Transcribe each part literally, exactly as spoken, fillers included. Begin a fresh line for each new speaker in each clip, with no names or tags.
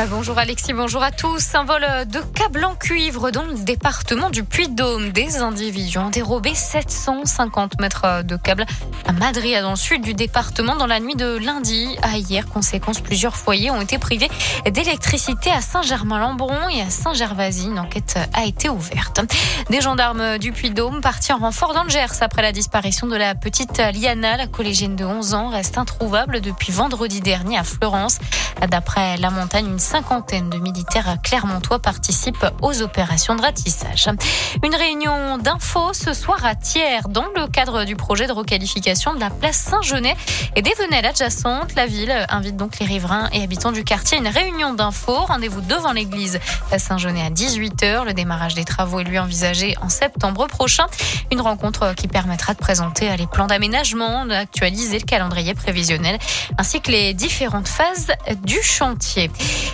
Bonjour Alexis, bonjour à tous. Un vol de câbles en cuivre dans le département du Puy-de-Dôme. Des individus ont dérobé sept cent cinquante mètres de câbles à Madrid, dans le sud du département, dans la nuit de lundi à hier. Conséquence, plusieurs foyers ont été privés d'électricité à Saint-Germain-Lambron et à Saint-Gervasy. Une enquête a été ouverte. Des gendarmes du Puy-de-Dôme partis en renfort dans le Gers après la disparition de la petite Liana. La collégienne de onze ans reste introuvable depuis vendredi dernier à Fleurance. D'après La Montagne, une cinquantaine de militaires clermontois participent aux opérations de ratissage. Une réunion d'infos ce soir à Thiers dans le cadre du projet de requalification de la place Saint-Genès et des Venelles adjacentes. La ville invite donc les riverains et habitants du quartier à une réunion d'infos. Rendez-vous devant l'église Saint-Genès à dix-huit heures. Le démarrage des travaux est lui envisagé en septembre prochain. Une rencontre qui permettra de présenter les plans d'aménagement, d'actualiser le calendrier prévisionnel ainsi que les différentes phases du chantier.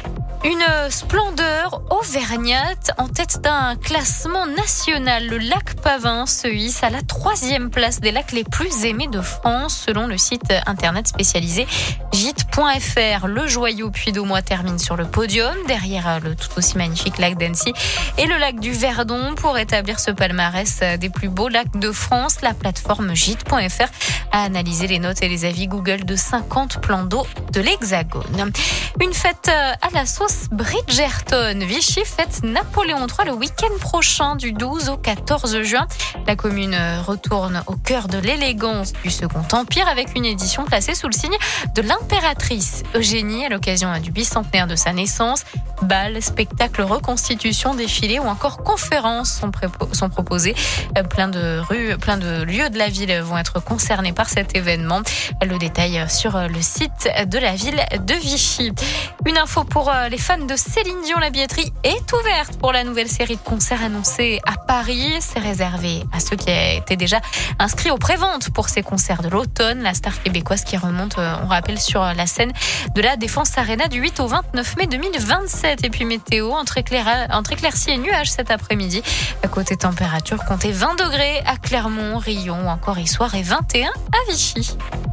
Une splendeur auvergnate en tête d'un classement national. Le lac Pavin se hisse à la troisième place des lacs les plus aimés de France, selon le site internet spécialisé gîte point f r. Le joyau Puy-de-Dôme termine sur le podium, derrière le tout aussi magnifique lac d'Annecy et le lac du Verdon. Pour établir ce palmarès des plus beaux lacs de France, la plateforme gîte point f r a analysé les notes et les avis Google de cinquante plans d'eau de l'Hexagone. Une fête à la sauce Bridgerton. Vichy fête Napoléon trois le week-end prochain du douze au quatorze juin. La commune retourne au cœur de l'élégance du Second Empire avec une édition placée sous le signe de l'impératrice Eugénie à l'occasion du bicentenaire de sa naissance. Bals, spectacles, reconstitutions, défilés ou encore conférences sont, prépo- sont proposés. Plein de rues, plein de lieux de la ville vont être concernés par cet événement. Le détail sur le site de la ville de Vichy. Une info pour les fans de Céline Dion, la billetterie est ouverte pour la nouvelle série de concerts annoncée à Paris. C'est réservé à ceux qui étaient déjà inscrits aux préventes pour ces concerts de l'automne. La star québécoise qui remonte, on rappelle, sur la scène de la Défense Arena du huit au vingt-neuf mai deux mille vingt-sept. Et puis météo, entre, éclaira, entre éclaircies et nuages cet après-midi. À côté température, comptez vingt degrés à Clermont, Rion ou encore Issoire et vingt et un à Vichy.